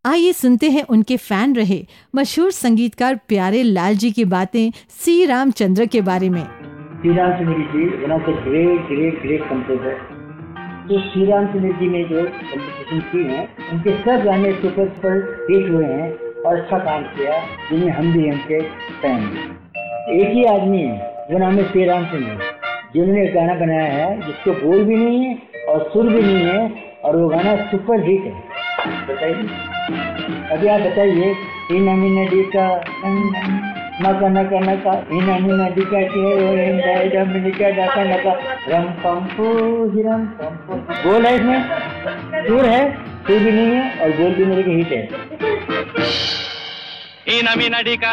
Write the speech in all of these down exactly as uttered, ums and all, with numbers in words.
आइए सुनते हैं उनके फैन रहे मशहूर संगीतकार प्यारे लाल जी की बातें सी रामचंद्र के बारे में। C Ramchandra ji one of the great great great composer. तो सी रामचंद्र जी ने जो कंपोजिशन की है उनके सब गाने सुपर सुपर हिट हुए हैं और अच्छा काम किया, जिनमें हम भी उनके फैन हैं। एक ही आदमी है, वो नाम है सी रामचंद्र, जिन्होंने एक गाना बनाया है जिसको बोल भी नहीं है और सुर भी नहीं है और वो गाना सुपर हिट है। बताइए, अभी आप बताइए, इन अमी नदी का नका नका नका इन अमी नदी का डमिनिका डका नका रम पंपो हिरम पंपो। बोल है इसमें, सुर है, सुर भी नहीं है और बोल भी मेरे के हिट है। इन अमी नदी का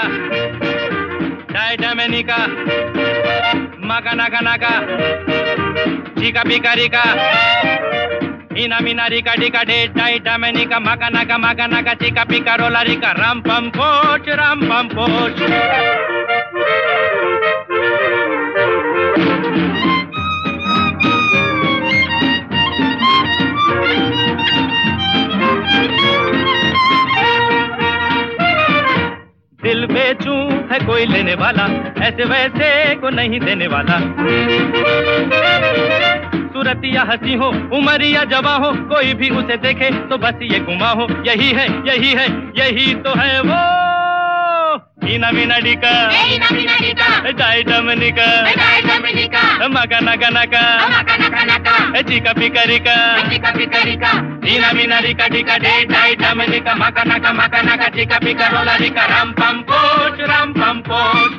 डमिनिका मका नका नका चिका पिकारिका ina mina rika dika de dai damenika maka naga maka naga chika pika rola rika ram pam poch ram pam poch। दिल बेचूं है कोई लेने वाला, ऐसे वैसे को नहीं देने वाला। सूरतिया हंसी हो उमरिया जवा हो, कोई भी उसे देखे तो बस ये गुमा हो। यही है यही है यही तो है वो ina mina dika ina mina dika dai damanika dai damanika maka naka naka maka naka naka chika pikarika chika pikarika ina mina dika dika dai damanika maka naka maka naka chika pikarola dika ram pam poch ram pam poch।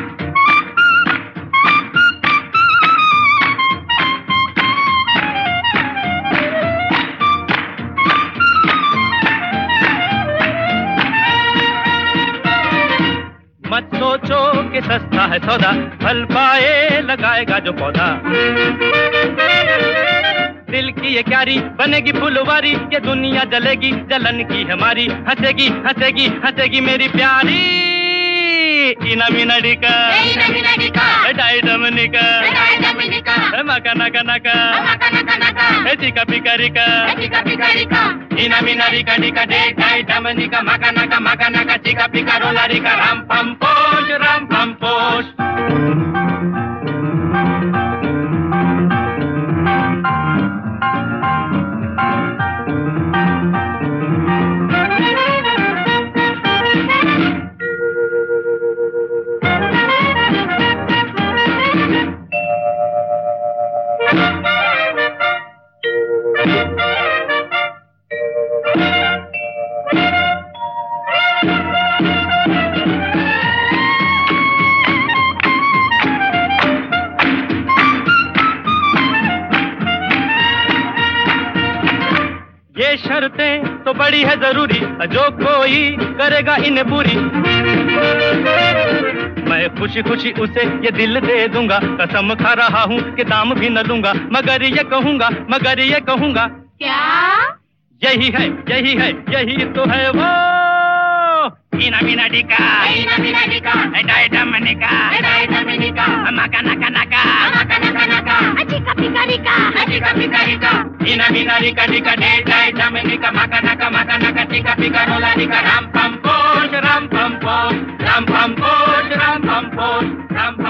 मत सोचो कि सस्ता है सौदा, फल पाए लगाएगा जो पौधा। दिल की ये क्यारी बनेगी फुलवारी, ये दुनिया जलेगी जलन की हमारी। हंसेगी हंसेगी हंसेगी मेरी प्यारी ina mina dika ina mina dika dai damanika dai damanika maka naka naka maka naka naka chika pikarika chika pikarika ina mina dika dika dai damanika maka naka maka naka chika pikarola dika ram pam poch ram pam poch। ये शर्तें तो बड़ी है जरूरी, जो कोई करेगा इन्हें पूरी। मैं खुशी खुशी उसे ये दिल दे दूंगा, कसम खा रहा हूँ कि दाम भी न लूंगा। मगर ये कहूँगा मगर ये कहूँगा क्या? यही है यही है यही तो है वो ina mina dika ina mina dika dai damanika dai damanika maka naka naka maka naka naka chika pikarika chika pikarika ina mina dika dika dai damanika maka naka maka naka chika pikarola dika ram pam poch ram pam poch ram pam poch ram pam poch ram